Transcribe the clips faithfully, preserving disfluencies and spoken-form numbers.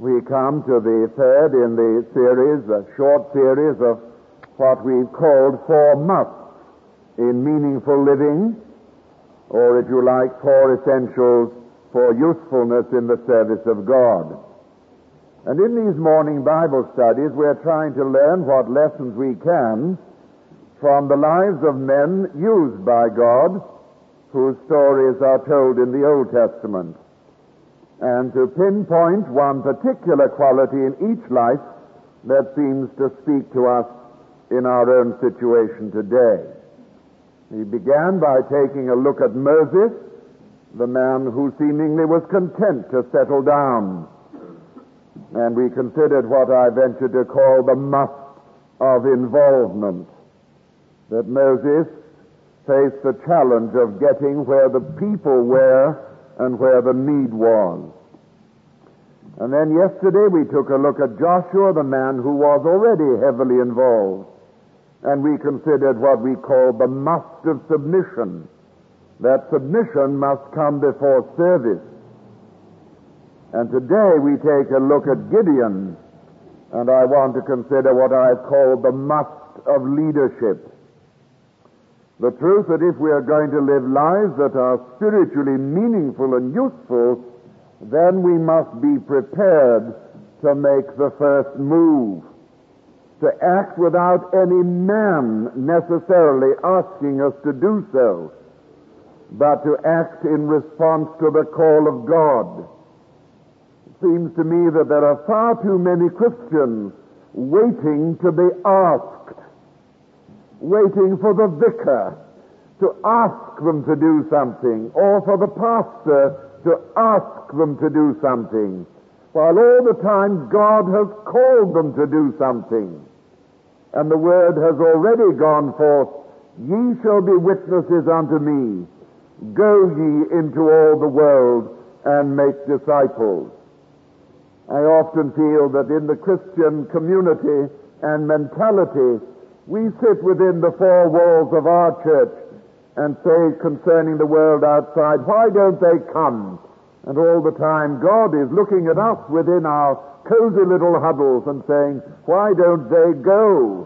We come to the third in the series, a short series of what we've called Four Musts in Meaningful Living, or if you like, Four Essentials for Usefulness in the Service of God. And in these morning Bible studies, we're trying to learn what lessons we can from the lives of men used by God, whose stories are told in the Old Testament, and to pinpoint one particular quality in each life that seems to speak to us in our own situation today. We began by taking a look at Moses, the man who seemingly was content to settle down. And we considered what I venture to call the must of involvement. That Moses faced the challenge of getting where the people were and where the need was. And then yesterday we took a look at Joshua, the man who was already heavily involved. And we considered what we call the must of submission. That submission must come before service. And today we take a look at Gideon, and I want to consider what I've called the must of leadership. The truth that if we are going to live lives that are spiritually meaningful and useful, then we must be prepared to make the first move, to act without any man necessarily asking us to do so, but to act in response to the call of God. It seems to me that there are far too many Christians waiting to be asked, waiting for the vicar to ask them to do something, or for the pastor to ask them to do something, while all the time God has called them to do something. And the word has already gone forth, "Ye shall be witnesses unto me. Go ye into all the world and make disciples." I often feel that in the Christian community and mentality, we sit within the four walls of our church and say concerning the world outside, "Why don't they come?" And all the time God is looking at us within our cozy little huddles and saying, "Why don't they go?"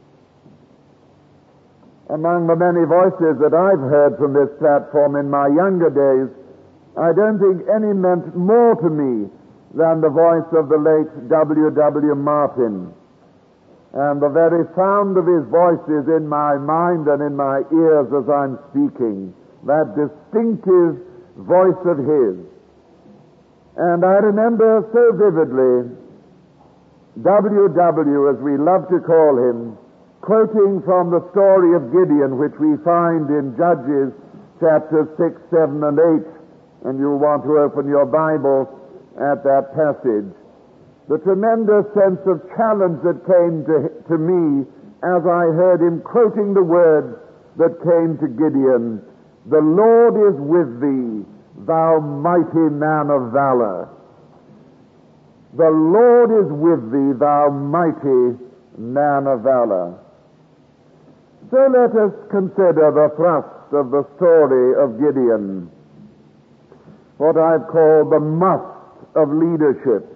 Among the many voices that I've heard from this platform in my younger days, I don't think any meant more to me than the voice of the late W W Martin. And the very sound of his voice is in my mind and in my ears as I'm speaking, that distinctive voice of his. And I remember so vividly W W, as we love to call him, quoting from the story of Gideon, which we find in Judges chapters six, seven, and eight, and you'll want to open your Bible at that passage. The tremendous sense of challenge that came to, to me as I heard him quoting the words that came to Gideon, "The Lord is with thee, thou mighty man of valor." The Lord is with thee, thou mighty man of valor. So let us consider the thrust of the story of Gideon, what I've called the must of leadership.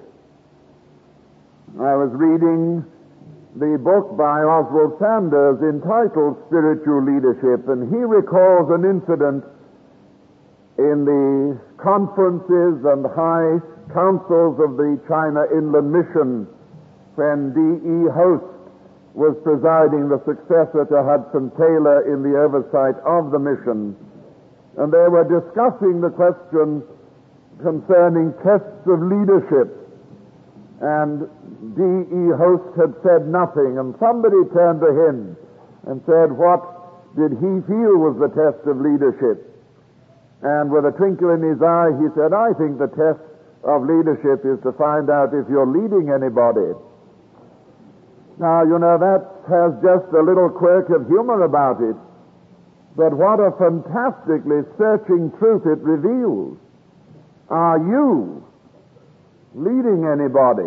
I was reading the book by Oswald Sanders entitled Spiritual Leadership, and he recalls an incident in the conferences and high councils of the China Inland Mission when D E Host was presiding, the successor to Hudson Taylor, in the oversight of the mission. And they were discussing the question concerning tests of leadership. And D E Host had said nothing, and somebody turned to him and said, what did he feel was the test of leadership? And with a twinkle in his eye, he said, "I think the test of leadership is to find out if you're leading anybody." Now, you know, that has just a little quirk of humor about it, but what a fantastically searching truth it reveals. Are you leading anybody?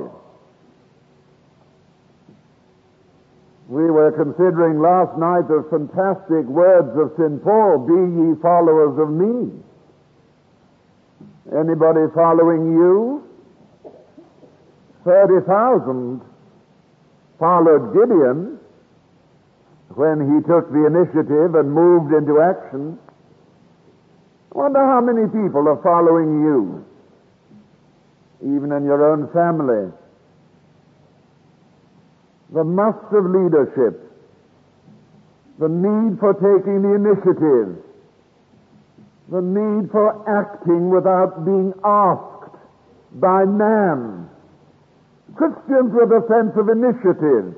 We were considering last night the fantastic words of Saint Paul, "Be ye followers of me." Anybody following you? thirty thousand followed Gideon when he took the initiative and moved into action. I wonder how many people are following you, even in your own family. The must of leadership, the need for taking the initiative, the need for acting without being asked by man. Christians with a sense of initiative.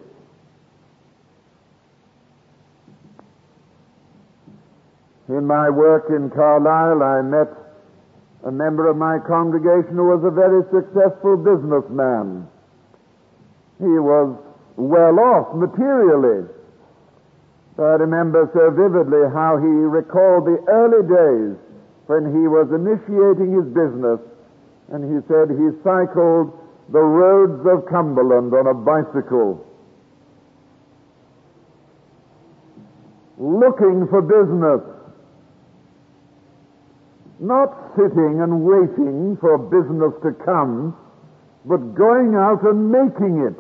In my work in Carlisle, I met a member of my congregation who was a very successful businessman. He was well off materially. I remember so vividly how he recalled the early days when he was initiating his business, and he said he cycled the roads of Cumberland on a bicycle, looking for business, not sitting and waiting for business to come, but going out and making it.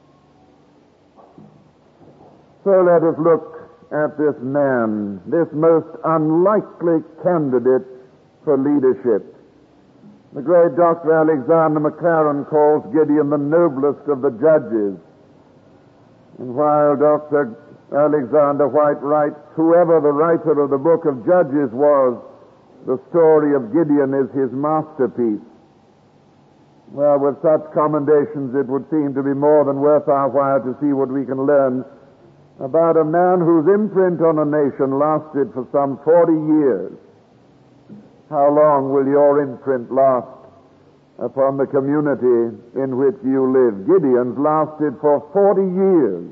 So let us look at this man, this most unlikely candidate for leadership. The great Doctor Alexander Maclaren calls Gideon the noblest of the judges. And while Doctor Alexander White writes, whoever the writer of the book of Judges was, the story of Gideon is his masterpiece. Well, with such commendations, it would seem to be more than worth our while to see what we can learn about a man whose imprint on a nation lasted for some forty years. How long will your imprint last upon the community in which you live? Gideon's lasted for forty years.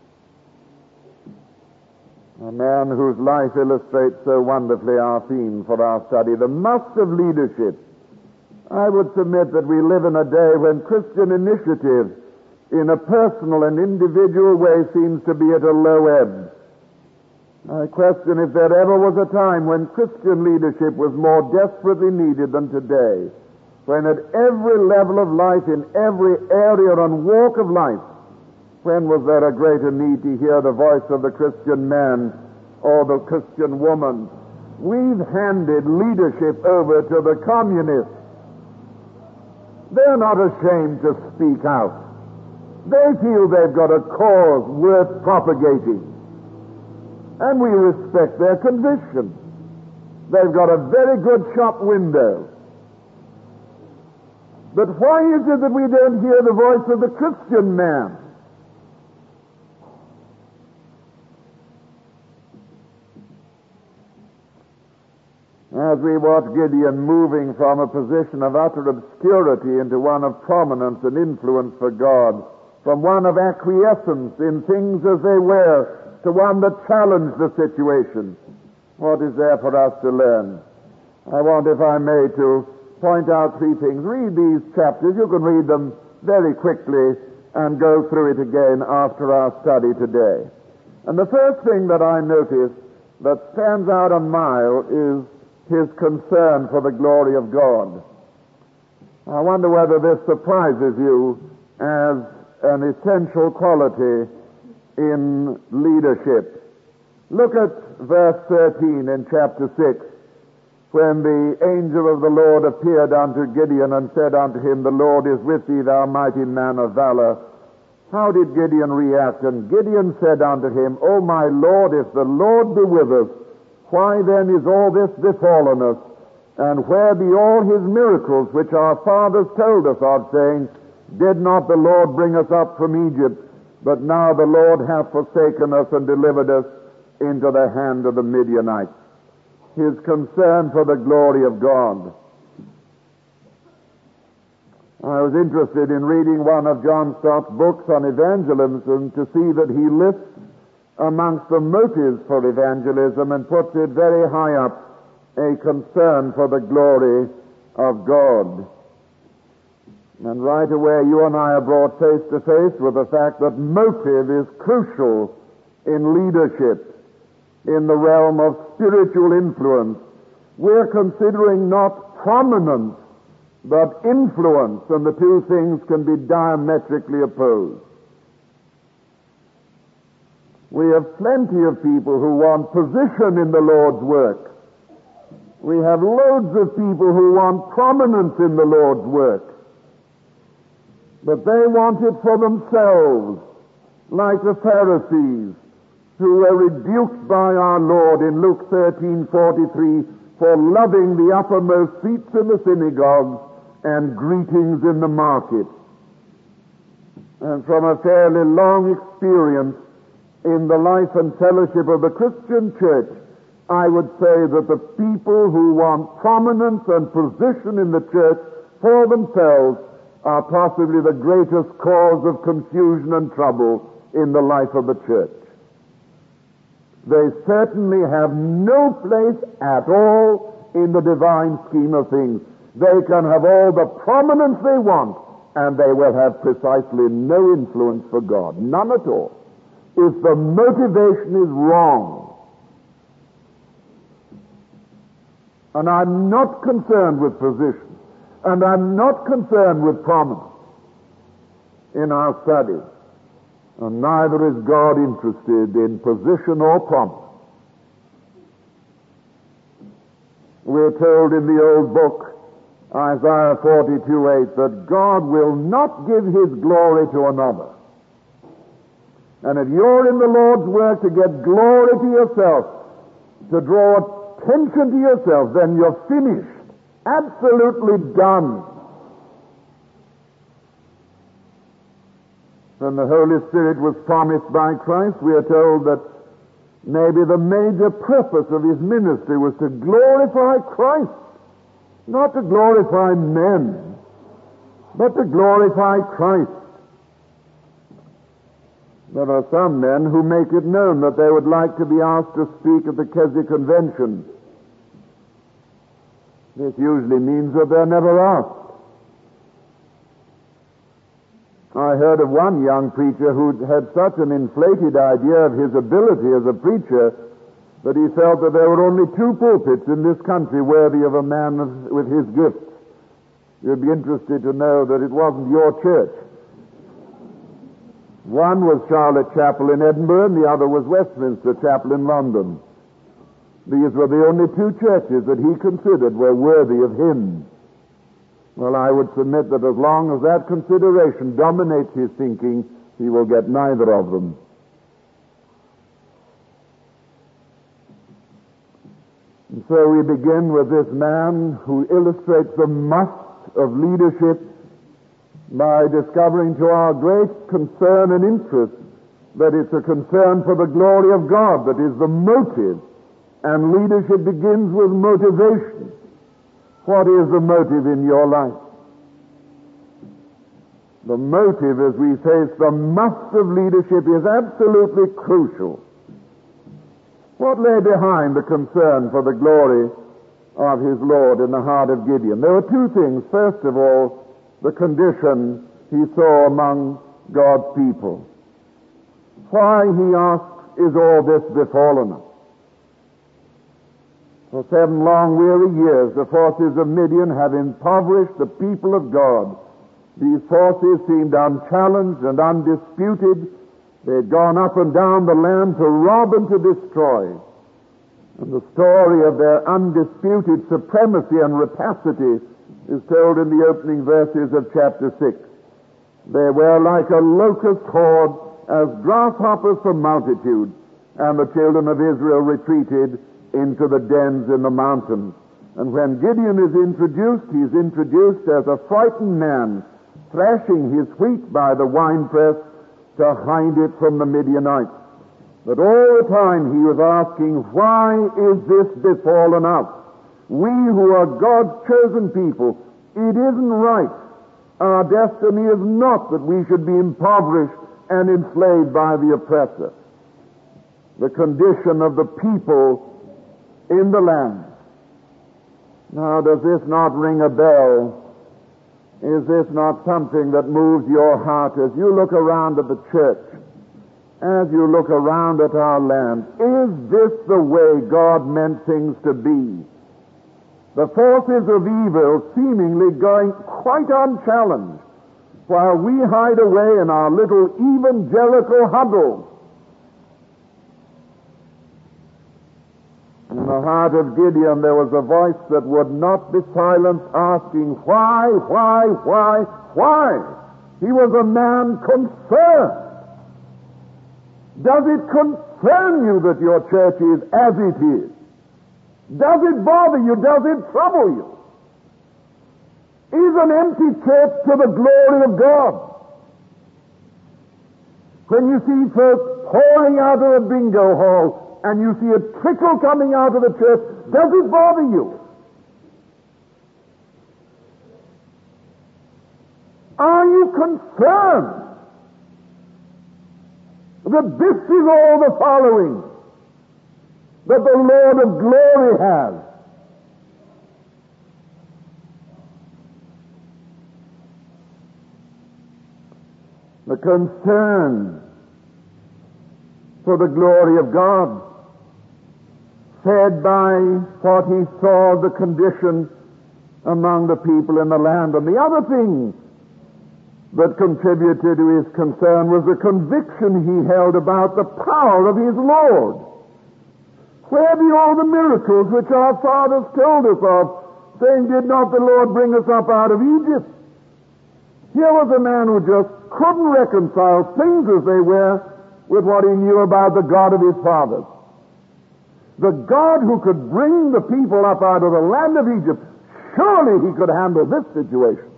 A man whose life illustrates so wonderfully our theme for our study, the must of leadership. I would submit that we live in a day when Christian initiative in a personal and individual way seems to be at a low ebb. I question if there ever was a time when Christian leadership was more desperately needed than today, when at every level of life, in every area and walk of life, when was there a greater need to hear the voice of the Christian man or the Christian woman? We've handed leadership over to the communists. They're not ashamed to speak out. They feel they've got a cause worth propagating. And we respect their conviction. They've got a very good shop window. But why is it that we don't hear the voice of the Christian man? As we watch Gideon moving from a position of utter obscurity into one of prominence and influence for God, from one of acquiescence in things as they were to one that challenged the situation, what is there for us to learn? I want, if I may, to point out three things. Read these chapters. You can read them very quickly and go through it again after our study today. And the first thing that I notice that stands out a mile is his concern for the glory of God. I wonder whether this surprises you as an essential quality in leadership. Look at verse thirteen in chapter six, when the angel of the Lord appeared unto Gideon and said unto him, The Lord is with thee, thou mighty man of valor. How did Gideon react? And Gideon said unto him, O my Lord, if the Lord be with us, why then is all this befallen us? And where be all his miracles which our fathers told us of, saying, Did not the Lord bring us up from Egypt? But now the Lord hath forsaken us and delivered us into the hand of the Midianites. His concern for the glory of God. I was interested in reading one of John Stott's books on evangelism to see that he lists amongst the motives for evangelism and puts it very high up, a concern for the glory of God. And right away you and I are brought face to face with the fact that motive is crucial in leadership, in the realm of spiritual influence. We're considering not prominence, but influence, and the two things can be diametrically opposed. We have plenty of people who want position in the Lord's work. We have loads of people who want prominence in the Lord's work. But they want it for themselves, like the Pharisees, who were rebuked by our Lord in Luke thirteen forty-three for loving the uppermost seats in the synagogues and greetings in the market. And from a fairly long experience in the life and fellowship of the Christian church, I would say that the people who want prominence and position in the church for themselves are possibly the greatest cause of confusion and trouble in the life of the church. They certainly have no place at all in the divine scheme of things. They can have all the prominence they want, and they will have precisely no influence for God. None at all. If the motivation is wrong. And I'm not concerned with position, and I'm not concerned with prominence in our studies. And neither is God interested in position or prominence. We're told in the old book, Isaiah forty-two eight, that God will not give His glory to another. And if you're in the Lord's work to get glory to yourself, to draw attention to yourself, then you're finished. Absolutely done. When the Holy Spirit was promised by Christ, we are told that maybe the major purpose of His ministry was to glorify Christ. Not to glorify men, but to glorify Christ. There are some men who make it known that they would like to be asked to speak at the Keswick Convention. This usually means that they're never asked. I heard of one young preacher who had such an inflated idea of his ability as a preacher that he felt that there were only two pulpits in this country worthy of a man of, with his gifts. You'd be interested to know that it wasn't your church. One was Charlotte Chapel in Edinburgh, and the other was Westminster Chapel in London. These were the only two churches that he considered were worthy of him. Well, I would submit that as long as that consideration dominates his thinking, he will get neither of them. And so we begin with this man who illustrates the must of leadership by discovering to our great concern and interest that it's a concern for the glory of God that is the motive, and leadership begins with motivation. What is the motive in your life? The motive, as we face the must of leadership, is absolutely crucial. What lay behind the concern for the glory of his Lord in the heart of Gideon? There were two things. First of all, the condition he saw among God's people. Why, he asked, is all this befallen us? For seven long weary years, the forces of Midian have impoverished the people of God. These forces seemed unchallenged and undisputed. They had gone up and down the land to rob and to destroy. And the story of their undisputed supremacy and rapacity is told in the opening verses of chapter six. They were like a locust horde, as grasshoppers for multitude, and the children of Israel retreated into the dens in the mountains. And when Gideon is introduced, he's introduced as a frightened man, thrashing his wheat by the winepress to hide it from the Midianites. But all the time he was asking, why is this befallen us? We who are God's chosen people, it isn't right. Our destiny is not that we should be impoverished and enslaved by the oppressor. The condition of the people in the land. Now, does this not ring a bell? Is this not something that moves your heart as you look around at the church, as you look around at our land? Is this the way God meant things to be? The forces of evil seemingly going quite unchallenged, while we hide away in our little evangelical huddles. In the heart of Gideon there was a voice that would not be silenced, asking, why, why, why, why? He was a man concerned. Does it concern you that your church is as it is? Does it bother you? Does it trouble you? Is an empty church to the glory of God? When you see folks pouring out of a bingo hall and you see a trickle coming out of the church, does it bother you? Are you concerned that this is all the following that the Lord of glory has? The concern for the glory of God, fed by what he saw the condition among the people in the land. And the other thing that contributed to his concern was the conviction he held about the power of his Lord. Where be all the miracles which our fathers told us of, saying, did not the Lord bring us up out of Egypt? Here was a man who just couldn't reconcile things as they were with what he knew about the God of his fathers. The God who could bring the people up out of the land of Egypt, surely he could handle this situation.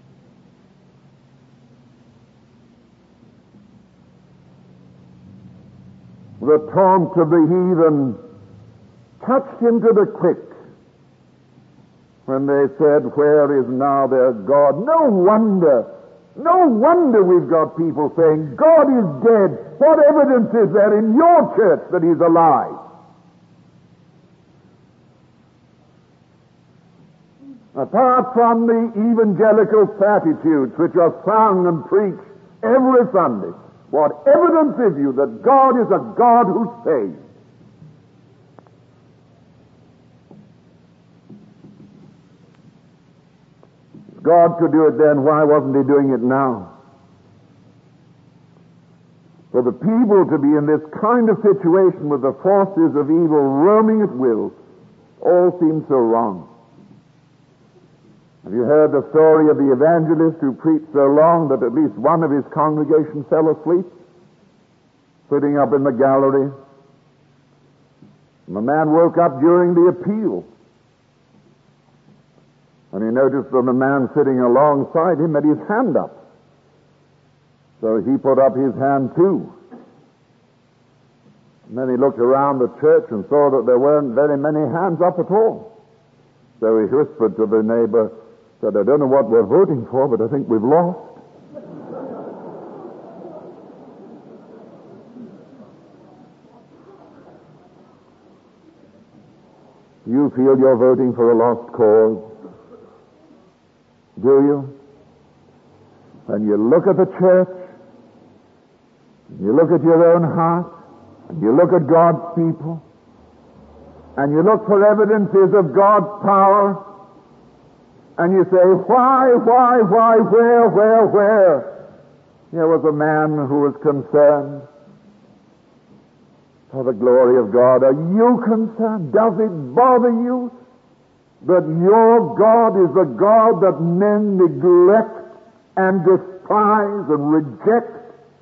The taunt of the heathen touched him to the quick when they said, where is now their God? No wonder, no wonder we've got people saying, God is dead. What evidence is there in your church that he's alive? Apart from the evangelical platitudes which are sung and preached every Sunday, what evidence is you that God is a God who saves? If God could do it then, why wasn't he doing it now? For the people to be in this kind of situation with the forces of evil roaming at will all seems so wrong. Have you heard the story of the evangelist who preached so long that at least one of his congregation fell asleep, sitting up in the gallery? And the man woke up during the appeal, and he noticed that the man sitting alongside him had his hand up. So he put up his hand too. And then he looked around the church and saw that there weren't very many hands up at all. So he whispered to the neighbor, said, I don't know what we're voting for, but I think we've lost. You feel you're voting for a lost cause? Do you? And you look at the church, and you look at your own heart, and you look at God's people, and you look for evidences of God's power, and you say, why, why, why, where, where, where? Here was a man who was concerned for the glory of God. Are you concerned? Does it bother you that your God is a God that men neglect and despise and reject?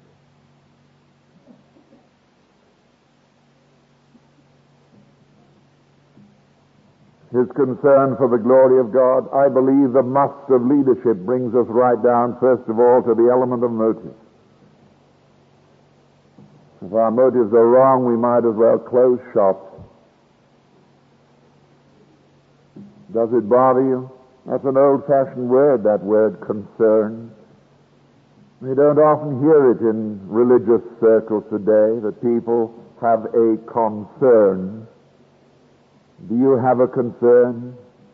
His concern for the glory of God, I believe the must of leadership brings us right down, first of all, to the element of motive. If our motives are wrong, we might as well close shop. Does it bother you? That's an old-fashioned word, that word concern. We don't often hear it in religious circles today, that people have a concern. Do you have a concern?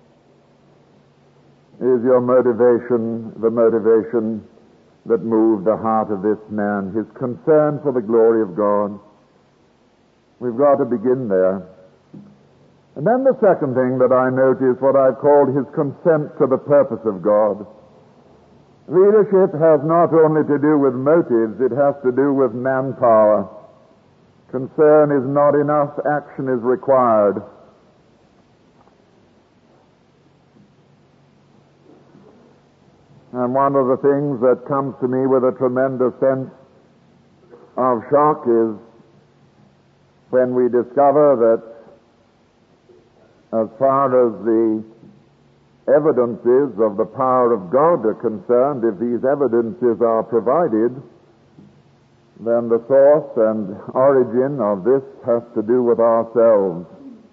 Is your motivation the motivation that moved the heart of this man? His concern for the glory of God. We've got to begin there. And then the second thing that I note is what I've called his consent to the purpose of God. Leadership has not only to do with motives, it has to do with manpower. Concern is not enough, action is required. And one of the things that comes to me with a tremendous sense of shock is when we discover that as far as the evidences of the power of God are concerned, if these evidences are provided, then the source and origin of this has to do with ourselves.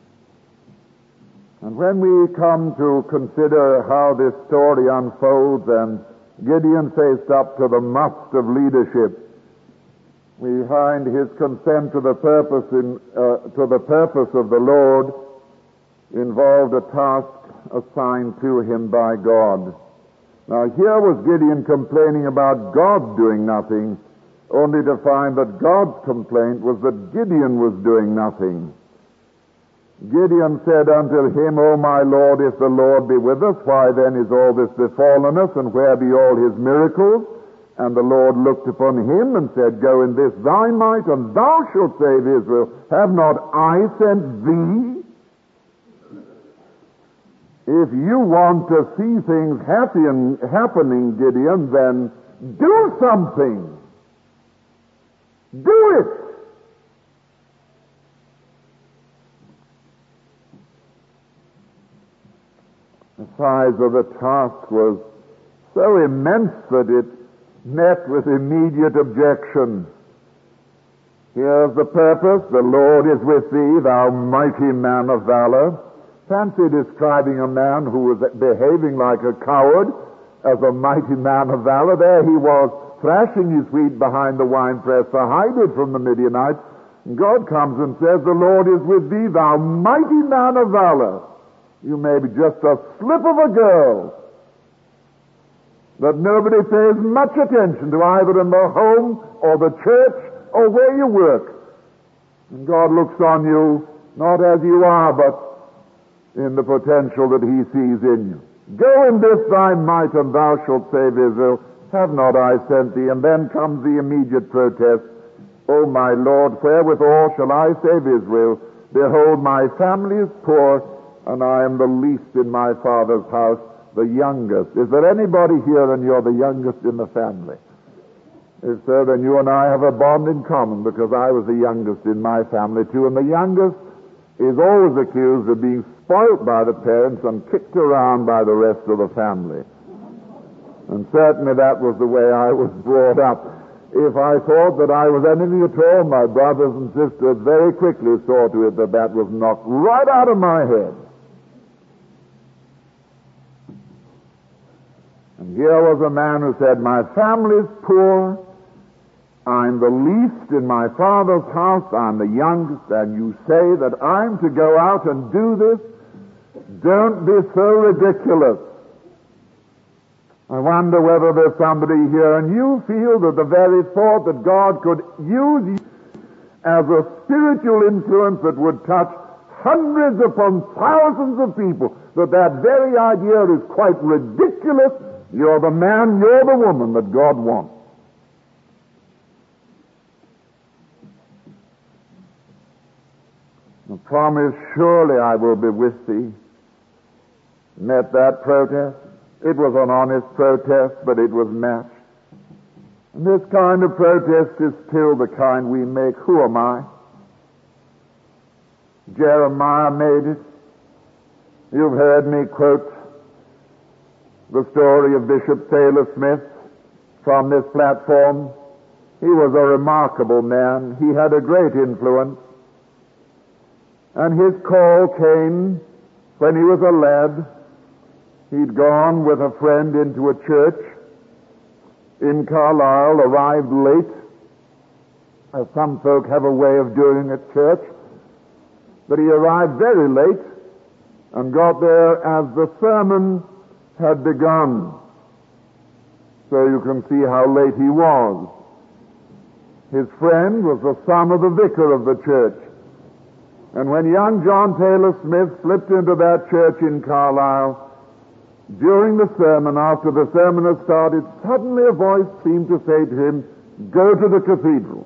And when we come to consider how this story unfolds and Gideon faced up to the must of leadership, we find his consent to the purpose in, uh, to the purpose of the Lord involved a task assigned to him by God. Now here was Gideon complaining about God doing nothing, only to find that God's complaint was that Gideon was doing nothing. Gideon said unto him, O my Lord, if the Lord be with us, why then is all this befallen us, and where be all his miracles? And the Lord looked upon him and said, Go in this thy might, and thou shalt save Israel. Have not I sent thee? If you want to see things happen, happening, Gideon, then do something. Do it. The size of the task was so immense that it met with immediate objection. Here's the purpose. The Lord is with thee, thou mighty man of valor. Fancy describing a man who was behaving like a coward as a mighty man of valor. There he was, thrashing his wheat behind the winepress to hide it from the Midianites. And God comes and says, The Lord is with thee, thou mighty man of valor. You may be just a slip of a girl that nobody pays much attention to, either in the home or the church or where you work. And God looks on you not as you are, but in the potential that he sees in you. Go in this thy might, and thou shalt save Israel. Have not I sent thee? And then comes the immediate protest. O my Lord, wherewithal shall I save Israel? Behold, my family is poor, and I am the least in my father's house, the youngest. Is there anybody here and you're the youngest in the family? If so, then you and I have a bond in common, because I was the youngest in my family too, and the youngest is always accused of being spoilt by the parents and kicked around by the rest of the family. And certainly that was the way I was brought up. If I thought that I was anything at all, my brothers and sisters very quickly saw to it that that was knocked right out of my head. And here was a man who said, My family's poor, I'm the least in my father's house, I'm the youngest, and you say that I'm to go out and do this? Don't be so ridiculous. I wonder whether there's somebody here and you feel that the very thought that God could use you as a spiritual influence that would touch hundreds upon thousands of people, that that very idea is quite ridiculous. You're the man, you're the woman that God wants. The promise, surely I will be with thee, met that protest. It was an honest protest, but it was met. And this kind of protest is still the kind we make. Who am I? Jeremiah made it. You've heard me quote the story of Bishop Taylor Smith from this platform. He was a remarkable man. He had a great influence. And his call came when he was a lad. He'd gone with a friend into a church in Carlisle, arrived late, as some folk have a way of doing at church. But he arrived very late and got there as the sermon had begun. So you can see how late he was. His friend was the son of the vicar of the church. And when young John Taylor Smith slipped into that church in Carlisle, during the sermon, after the sermon had started, suddenly a voice seemed to say to him, "Go to the cathedral."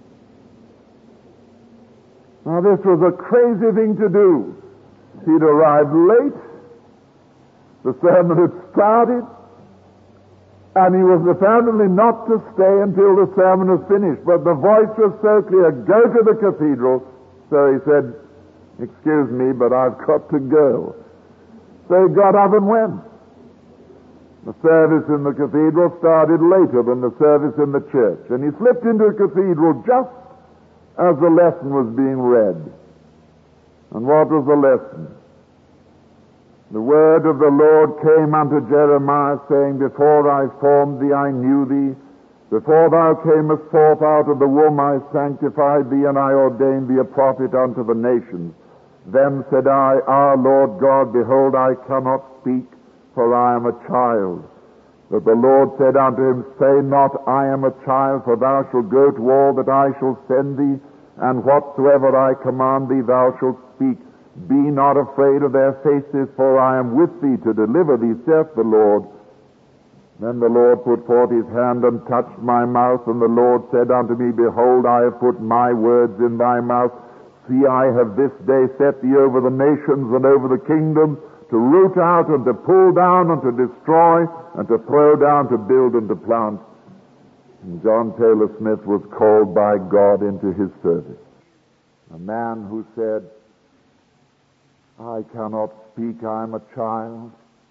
Now this was a crazy thing to do. He'd arrived late, the sermon had started, and he was apparently not to stay until the sermon was finished. But the voice was so clear, "Go to the cathedral." So he said, "Excuse me, but I've got to go." So he got up and went. The service in the cathedral started later than the service in the church, and he slipped into the cathedral just as the lesson was being read. And what was the lesson? The word of the Lord came unto Jeremiah, saying, "Before I formed thee, I knew thee. Before thou camest forth out of the womb, I sanctified thee, and I ordained thee a prophet unto the nations. Then said I, Ah, Lord God, behold, I cannot speak, for I am a child. But the Lord said unto him, Say not, I am a child, for thou shalt go to all that I shall send thee, and whatsoever I command thee thou shalt speak. Be not afraid of their faces, for I am with thee to deliver thee, saith the Lord. Then the Lord put forth his hand and touched my mouth, and the Lord said unto me, Behold, I have put my words in thy mouth. See, I have this day set thee over the nations and over the kingdoms, to root out and to pull down and to destroy and to throw down, to build and to plant." And John Taylor Smith was called by God into his service. A man who said, "I cannot speak, I am a child."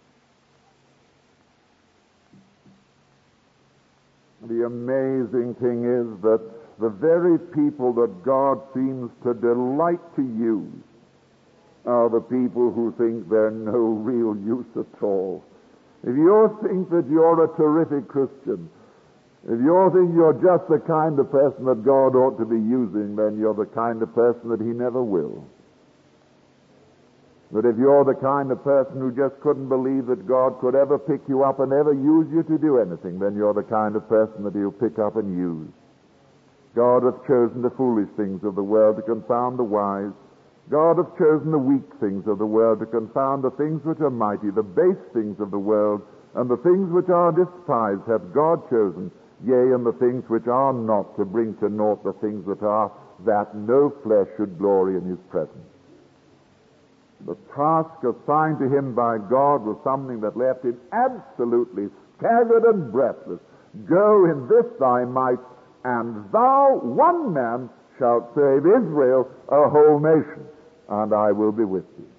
The amazing thing is that the very people that God seems to delight to use are the people who think they're no real use at all. If you think that you're a terrific Christian, if you think you're just the kind of person that God ought to be using, then you're the kind of person that he never will. But if you're the kind of person who just couldn't believe that God could ever pick you up and ever use you to do anything, then you're the kind of person that he'll pick up and use. God hath chosen the foolish things of the world to confound the wise. God hath chosen the weak things of the world to confound the things which are mighty. The base things of the world and the things which are despised hath God chosen, yea, and the things which are not, to bring to naught the things that are, that no flesh should glory in his presence. The task assigned to him by God was something that left him absolutely staggered and breathless. Go in this thy might, and thou, one man, shalt save Israel, a whole nation, and I will be with thee.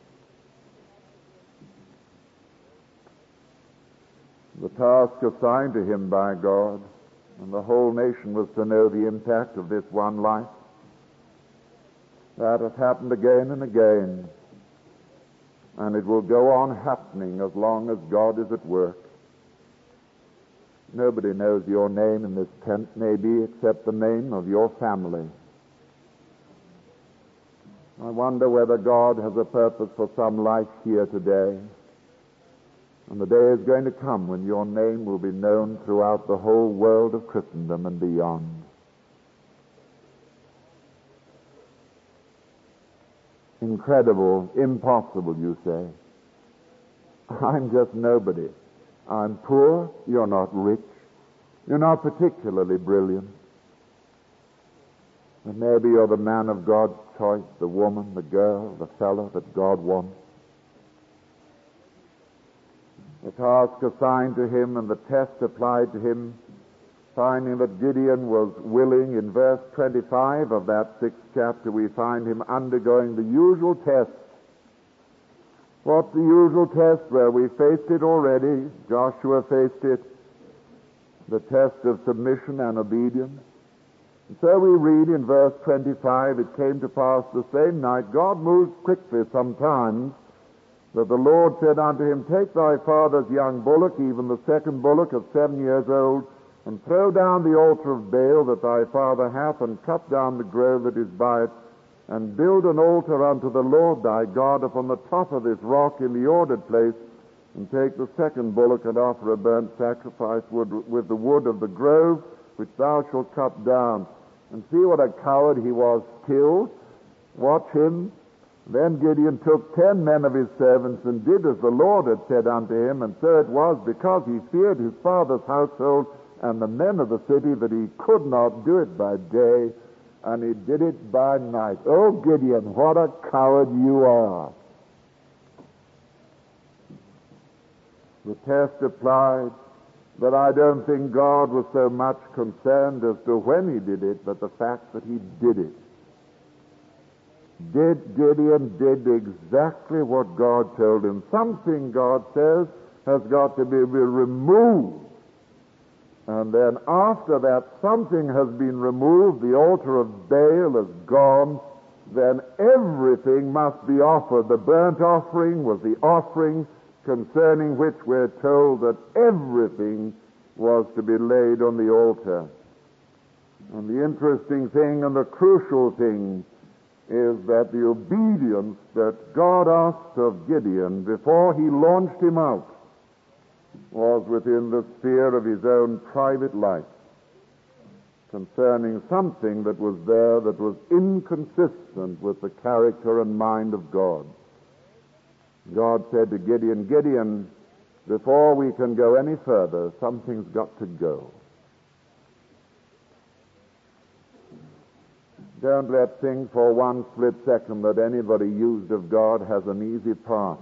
The task assigned to him by God and the whole nation was to know the impact of this one life. That has happened again and again, and it will go on happening as long as God is at work. Nobody knows your name in this tent, maybe, except the name of your family. I wonder whether God has a purpose for some life here today. And the day is going to come when your name will be known throughout the whole world of Christendom and beyond. Incredible, impossible, you say. I'm just nobody. I'm poor, you're not rich. You're not particularly brilliant. And maybe you're the man of God's choice, the woman, the girl, the fellow that God wants. The task assigned to him and the test applied to him, finding that Gideon was willing, in verse twenty-five of that sixth chapter, we find him undergoing the usual test. What's the usual test? Well, we faced it already. Joshua faced it. The test of submission and obedience. And so we read in verse twenty-five, it came to pass the same night, God moves quickly sometimes, that the Lord said unto him, Take thy father's young bullock, even the second bullock of seven years old, and throw down the altar of Baal that thy father hath, and cut down the grove that is by it, and build an altar unto the Lord thy God upon the top of this rock in the ordered place, and take the second bullock and offer a burnt sacrifice wood with the wood of the grove which thou shalt cut down. And see what a coward he was still. Watch him. Then Gideon took ten men of his servants and did as the Lord had said unto him, and so it was, because he feared his father's household and the men of the city, that he could not do it by day, and he did it by night. Oh, Gideon, what a coward you are. The test applied, but I don't think God was so much concerned as to when he did it, but the fact that he did it. Did Gideon did exactly what God told him. Something, God says, has got to be removed. And then after that something has been removed, the altar of Baal is gone, then everything must be offered. The burnt offering was the offering concerning which we're told that everything was to be laid on the altar. And the interesting thing and the crucial thing is that the obedience that God asked of Gideon before he launched him out was within the sphere of his own private life, concerning something that was there that was inconsistent with the character and mind of God. God said to Gideon, Gideon, before we can go any further, something's got to go. Don't let's think for one split second that anybody used of God has an easy path.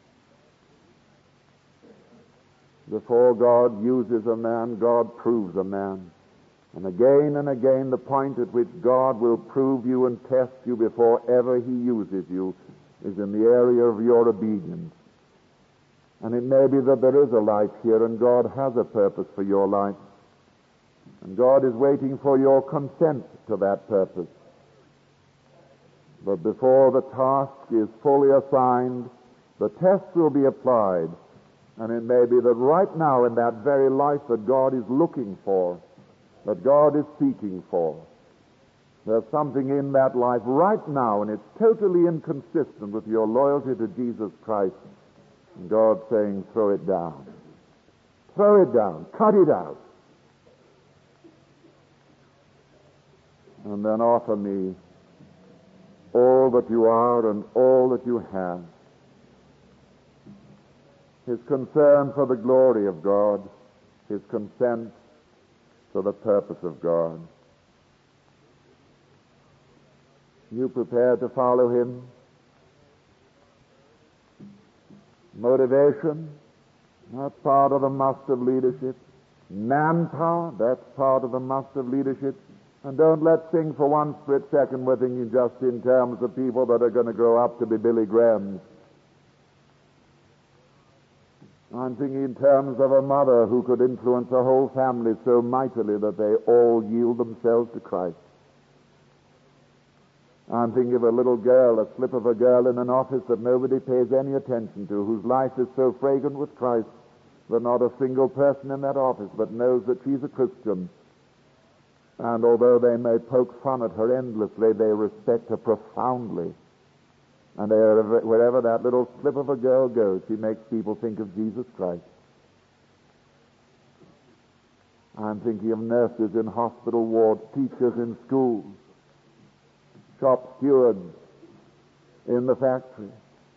Before God uses a man, God proves a man. And again and again, the point at which God will prove you and test you before ever he uses you is in the area of your obedience. And it may be that there is a life here, and God has a purpose for your life. And God is waiting for your consent to that purpose. But before the task is fully assigned, the test will be applied. And it may be that right now in that very life that God is looking for, that God is seeking for, there's something in that life right now, and it's totally inconsistent with your loyalty to Jesus Christ. And God's saying, throw it down. Throw it down. Cut it out. And then offer me all that you are and all that you have. His concern for the glory of God, his consent to the purpose of God. You prepared to follow him? Motivation, that's part of the must of leadership. Manpower, that's part of the must of leadership. And don't let's think for one split second we're thinking just in terms of people that are going to grow up to be Billy Grahams. I'm thinking in terms of a mother who could influence a whole family so mightily that they all yield themselves to Christ. I'm thinking of a little girl, a slip of a girl in an office that nobody pays any attention to, whose life is so fragrant with Christ that not a single person in that office but knows that she's a Christian. And although they may poke fun at her endlessly, they respect her profoundly. And wherever that little slip of a girl goes, she makes people think of Jesus Christ. I'm thinking of nurses in hospital wards, teachers in schools, shop stewards in the factory,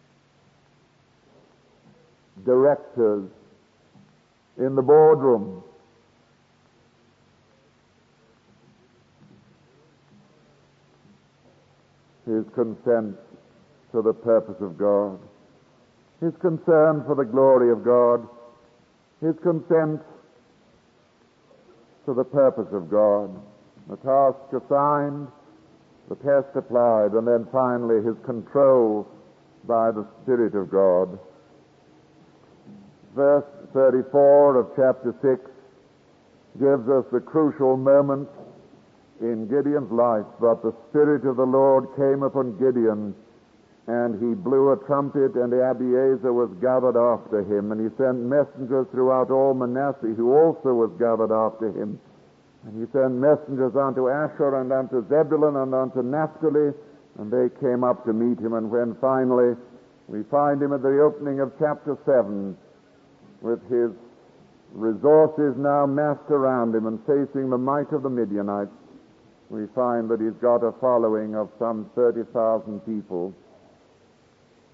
directors in the boardroom. His consent to the purpose of God, his concern for the glory of God, his consent to the purpose of God, the task assigned, the test applied, and then finally his control by the Spirit of God. Verse thirty-four of chapter six gives us the crucial moment in Gideon's life. But the Spirit of the Lord came upon Gideon, and he blew a trumpet, and Abiezer was gathered after him. And he sent messengers throughout all Manasseh, who also was gathered after him. And he sent messengers unto Asher and unto Zebulun and unto Naphtali, and they came up to meet him. And when finally we find him at the opening of chapter seven, with his resources now massed around him and facing the might of the Midianites, we find that he's got a following of some thirty thousand people.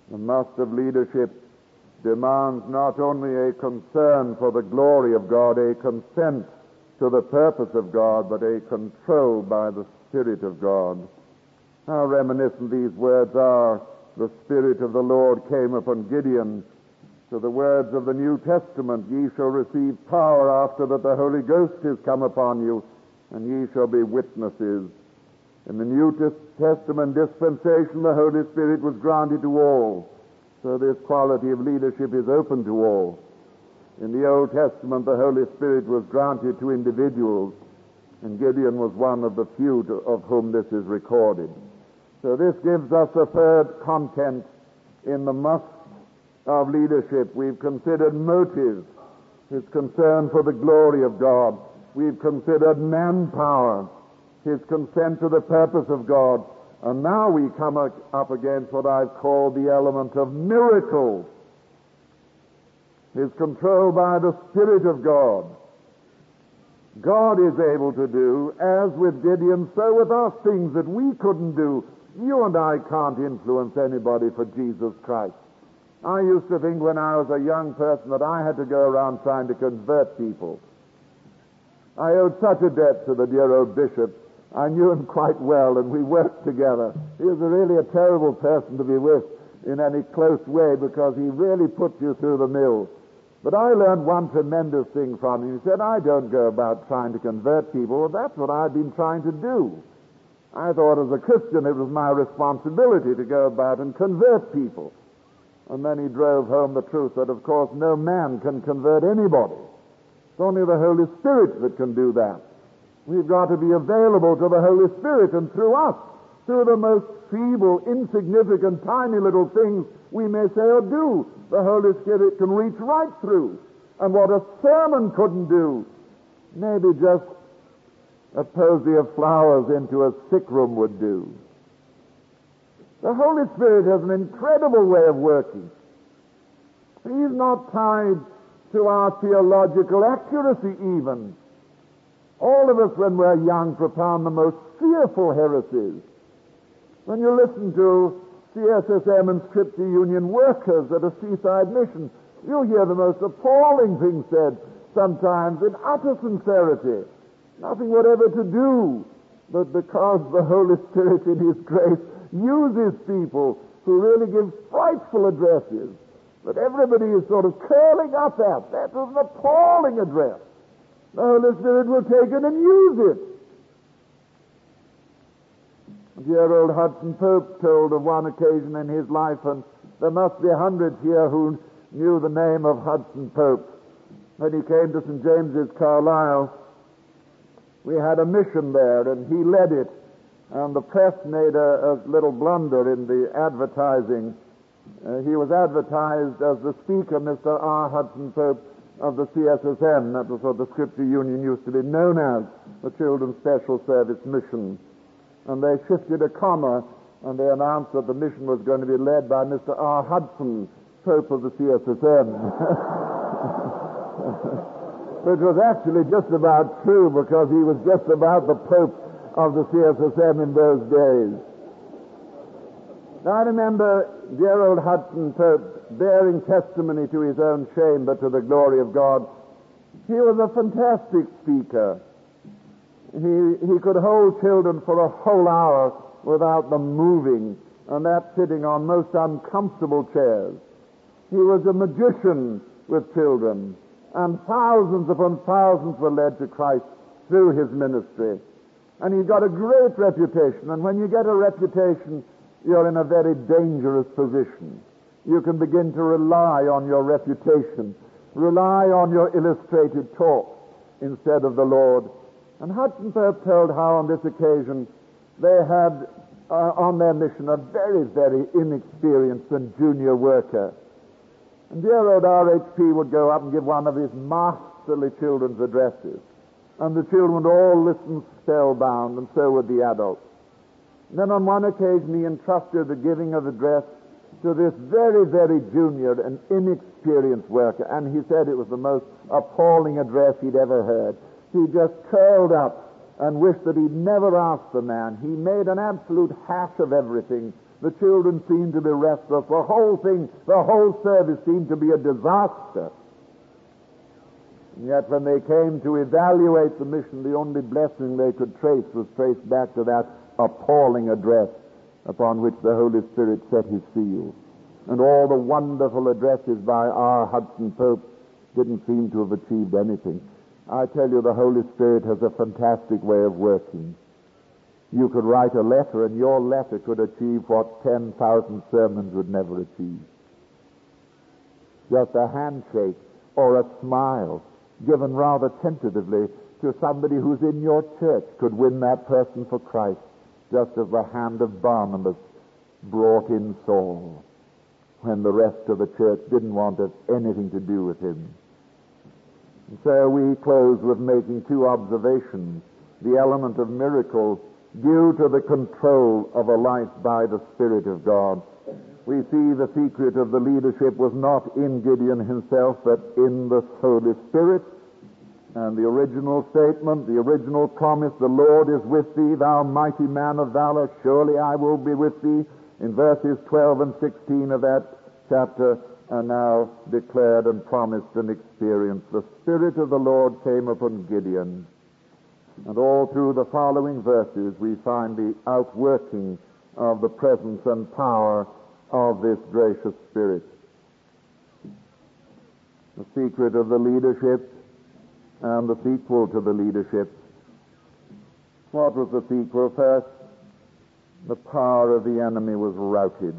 The must of leadership demands not only a concern for the glory of God, a consent to the purpose of God, but a control by the Spirit of God. How reminiscent these words are. The Spirit of the Lord came upon Gideon. To the words of the New Testament, ye shall receive power after that the Holy Ghost is come upon you, and ye shall be witnesses. In the New Testament dispensation, the Holy Spirit was granted to all. So this quality of leadership is open to all. In the Old Testament, the Holy Spirit was granted to individuals, and Gideon was one of the few to, of whom this is recorded. So this gives us a third content in the must of leadership. We've considered motive, his concern for the glory of God. We've considered manpower, his consent to the purpose of God. And now we come up against what I've called the element of miracles. His control by the Spirit of God. God is able to do, as with Gideon, so with us, things that we couldn't do. You and I can't influence anybody for Jesus Christ. I used to think when I was a young person that I had to go around trying to convert people. I owed such a debt to the dear old bishop. I knew him quite well, and we worked together. He was a really a terrible person to be with in any close way, because he really put you through the mill. But I learned one tremendous thing from him. He said, I don't go about trying to convert people. Well, that's what I've been trying to do. I thought as a Christian it was my responsibility to go about and convert people. And then he drove home the truth that, of course, no man can convert anybody. It's only the Holy Spirit that can do that. We've got to be available to the Holy Spirit, and through us, through the most feeble, insignificant, tiny little things we may say or do, the Holy Spirit can reach right through. And what a sermon couldn't do, maybe just a posy of flowers into a sick room would do. The Holy Spirit has an incredible way of working. He's not tied to our theological accuracy even. All of us, when we're young, propound the most fearful heresies. When you listen to C S S M and Scripture Union workers at a seaside mission, you'll hear the most appalling things said, sometimes in utter sincerity. Nothing whatever to do, but because the Holy Spirit in His grace uses people who really give frightful addresses that everybody is sort of curling up at. That was an appalling address. The Holy Spirit will take it and use it. Dear old Hudson Pope told of one occasion in his life, and there must be hundreds here who knew the name of Hudson Pope. When he came to Saint James's, Carlisle, we had a mission there, and he led it. And the press made a, a little blunder in the advertising. Uh, he was advertised as the speaker, Mister R. Hudson Pope, of the C S S M. That was what the Scripture Union used to be known as, the Children's Special Service Mission. And they shifted a comma, and they announced that the mission was going to be led by Mister R. Hudson, Pope of the C S S M. Which was actually just about true, because he was just about the Pope of the C S S M in those days. Now, I remember dear old Hudson Pope bearing testimony to his own shame, but to the glory of God. He was a fantastic speaker. He, he could hold children for a whole hour without them moving, and that sitting on most uncomfortable chairs. He was a magician with children, and thousands upon thousands were led to Christ through his ministry. And he got a great reputation, and when you get a reputation, you're in a very dangerous position. You can begin to rely on your reputation, rely on your illustrated talk instead of the Lord. And Hudson Pope told how on this occasion they had uh, on their mission a very, very inexperienced and junior worker. And dear old R H P would go up and give one of his masterly children's addresses. And the children would all listen spellbound, and so would the adults. And then on one occasion he entrusted the giving of address to this very, very junior and inexperienced worker, and he said it was the most appalling address he'd ever heard. He just curled up and wished that he'd never asked the man. He made an absolute hash of everything, The children seemed to be restless. The whole thing, the whole service seemed to be a disaster. And yet when they came to evaluate the mission, the only blessing they could trace was traced back to that appalling address upon which the Holy Spirit set his seal. And all the wonderful addresses by R. Hudson Pope didn't seem to have achieved anything. I tell you, the Holy Spirit has a fantastic way of working. You could write a letter, and your letter could achieve what ten thousand sermons would never achieve. Just a handshake or a smile given rather tentatively to somebody who's in your church could win that person for Christ, just as the hand of Barnabas brought in Saul when the rest of the church didn't want anything to do with him. And so we close with making two observations. The element of miracle due to the control of a life by the Spirit of God. We see the secret of the leadership was not in Gideon himself, but in the Holy Spirit. And the original statement, the original promise, the Lord is with thee, thou mighty man of valor, surely I will be with thee, in verses twelve and sixteen of that chapter, are now declared and promised and experienced. The Spirit of the Lord came upon Gideon. And all through the following verses we find the outworking of the presence and power of this gracious Spirit. The secret of the leadership and the sequel to the leadership. What was the sequel? First, the power of the enemy was routed.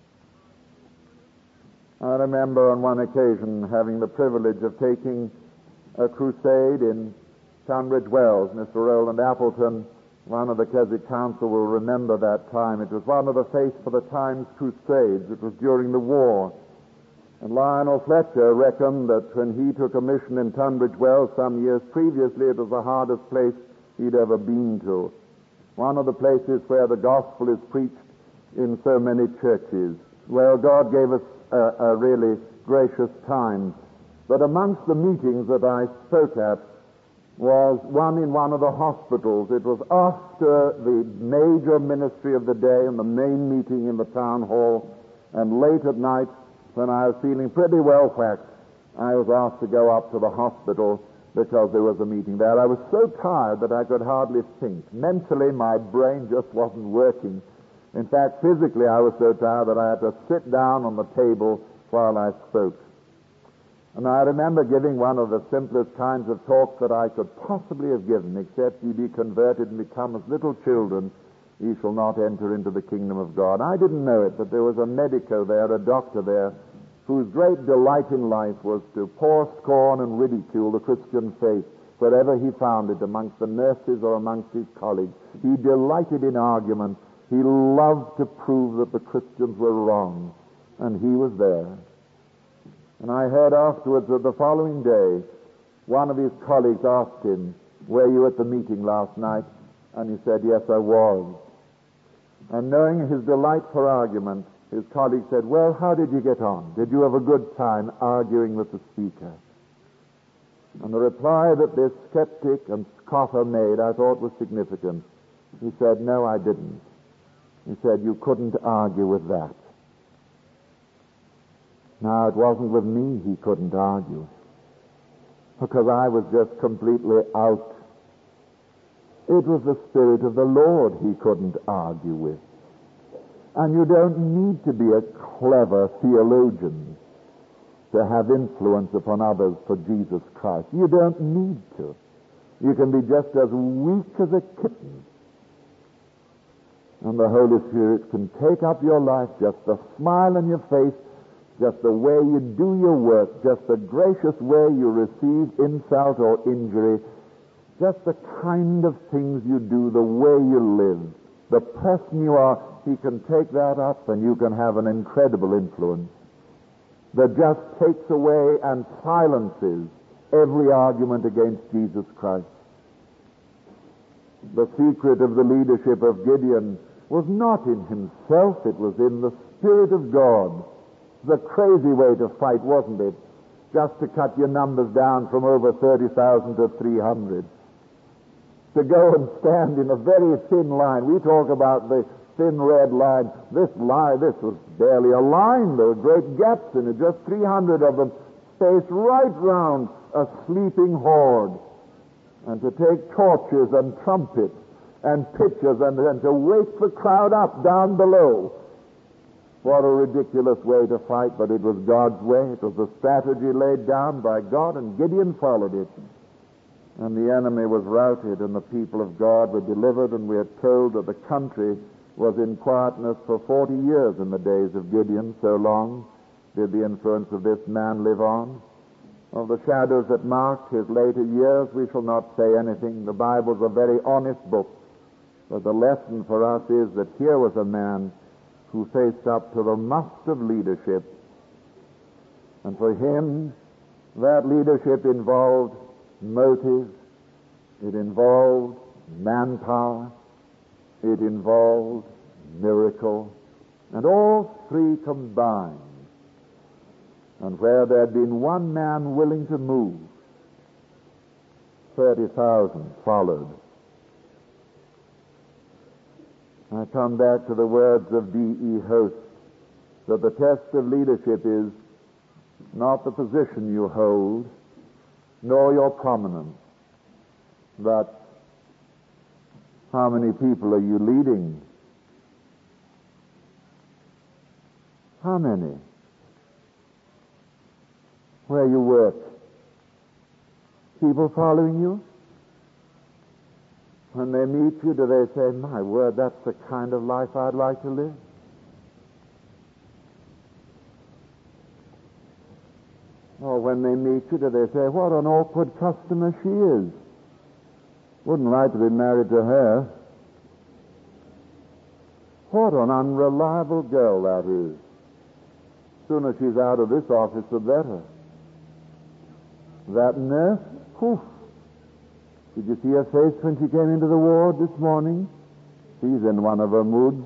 I remember on one occasion having the privilege of taking a crusade in Tunbridge Wells. Mister Roland Appleton, one of the Keswick Council, will remember that time. It was one of the Faith for the Times crusades. It was during the war. And Lionel Fletcher reckoned that when he took a mission in Tunbridge Wells some years previously, it was the hardest place he'd ever been to. One of the places where the gospel is preached in so many churches. Well, God gave us a, a really gracious time. But amongst the meetings that I spoke at was one in one of the hospitals. It was after the major ministry of the day and the main meeting in the town hall, and late at night, when I was feeling pretty well whacked, I was asked to go up to the hospital because there was a meeting there. I was so tired that I could hardly think. Mentally, my brain just wasn't working. In fact, physically, I was so tired that I had to sit down on the table while I spoke. And I remember giving one of the simplest kinds of talks that I could possibly have given, except ye be converted and become as little children, ye shall not enter into the kingdom of God. I didn't know it, but there was a medico there, a doctor there, whose great delight in life was to pour scorn and ridicule the Christian faith wherever he found it, amongst the nurses or amongst his colleagues. He delighted in argument. He loved to prove that the Christians were wrong, and he was there. And I heard afterwards that the following day, one of his colleagues asked him, were you at the meeting last night? And he said, yes, I was. And knowing his delight for argument, his colleague said, well, how did you get on? Did you have a good time arguing with the speaker? And the reply that this skeptic and scoffer made I thought was significant. He said, no, I didn't. He said, you couldn't argue with that. Now, it wasn't with me he couldn't argue, because I was just completely out. It was the Spirit of the Lord he couldn't argue with. And you don't need to be a clever theologian to have influence upon others for Jesus Christ. You don't need to. You can be just as weak as a kitten. And the Holy Spirit can take up your life, just the smile on your face, just the way you do your work, just the gracious way you receive insult or injury, just the kind of things you do, the way you live, the person you are. He can take that up and you can have an incredible influence that just takes away and silences every argument against Jesus Christ. The secret of the leadership of Gideon was not in himself, it was in the Spirit of God. The crazy way to fight, wasn't it? Just to cut your numbers down from over thirty thousand to three hundred. To go and stand in a very thin line. We talk about the thin red line. This line, this was barely a line. There were great gaps in it, just three hundred of them, spaced right round a sleeping horde. And to take torches and trumpets and pitchers and, and to wake the crowd up down below. What a ridiculous way to fight, but it was God's way. It was the strategy laid down by God, and Gideon followed it. And the enemy was routed, and the people of God were delivered, and we are told that the country was in quietness for forty years in the days of Gideon. So long did the influence of this man live on. Of the shadows that marked his later years, we shall not say anything. The Bible's a very honest book. But the lesson for us is that here was a man who faced up to the must of leadership. And for him, that leadership involved motive, it involved manpower, it involved miracle, and all three combined. And where there had been one man willing to move, thirty thousand followed. I come back to the words of D E Host, that the test of leadership is not the position you hold, nor your prominence, but how many people are you leading? How many? Where you work, people following you? When they meet you, do they say, my word, that's the kind of life I'd like to live? Or when they meet you, do they say, what an awkward customer she is? Wouldn't like to be married to her. What an unreliable girl that is. Sooner she's out of this office, the better. That nurse, whew. Did you see her face when she came into the ward this morning? She's in one of her moods.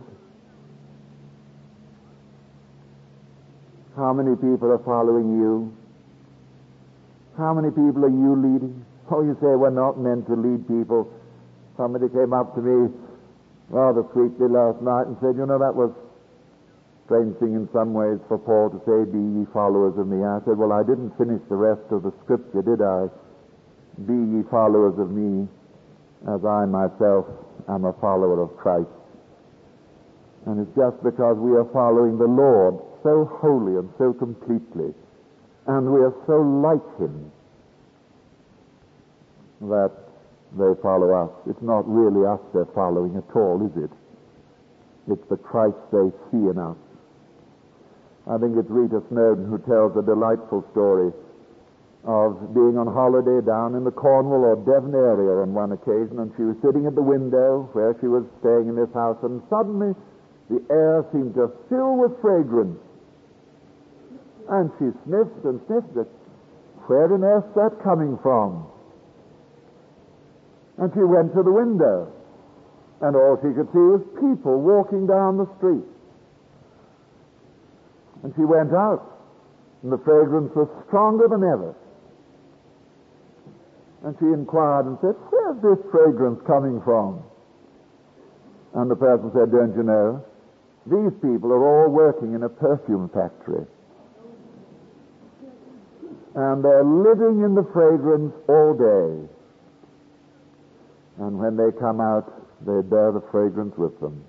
How many people are following you? How many people are you leading? Oh, you say we're not meant to lead people. Somebody came up to me rather sweetly last night and said, you know, that was a strange thing in some ways for Paul to say, be ye followers of me. I said, well, I didn't finish the rest of the scripture, did I? Be ye followers of me, as I myself am a follower of Christ. And it's just because we are following the Lord so wholly and so completely, and we are so like Him, that they follow us. It's not really us they're following at all, is it? It's the Christ they see in us. I think it's Rita Snowden who tells a delightful story of being on holiday down in the Cornwall or Devon area on one occasion, and she was sitting at the window where she was staying in this house, and suddenly the air seemed to fill with fragrance. And she sniffed and sniffed it. Where on earth's that coming from? And she went to the window, and all she could see was people walking down the street. And she went out, and the fragrance was stronger than ever. And she inquired and said, where's this fragrance coming from? And the person said, don't you know, these people are all working in a perfume factory. And they're living in the fragrance all day. And when they come out, they bear the fragrance with them.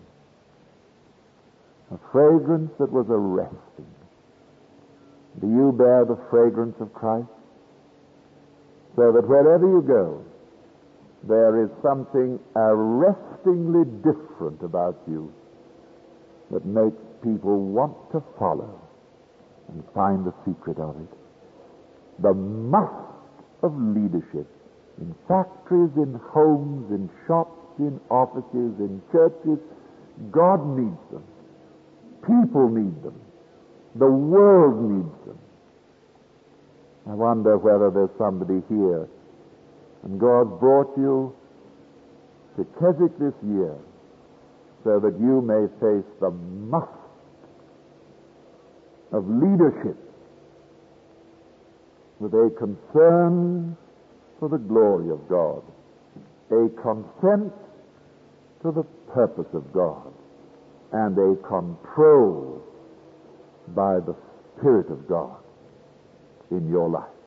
A fragrance that was arresting. Do you bear the fragrance of Christ? So that wherever you go, there is something arrestingly different about you that makes people want to follow and find the secret of it. The must of leadership in factories, in homes, in shops, in offices, in churches. God needs them. People need them. The world needs them. I wonder whether there's somebody here, and God's brought you to Keswick this year so that you may face the must of leadership with a concern for the glory of God, a consent to the purpose of God, and a control by the Spirit of God in your life.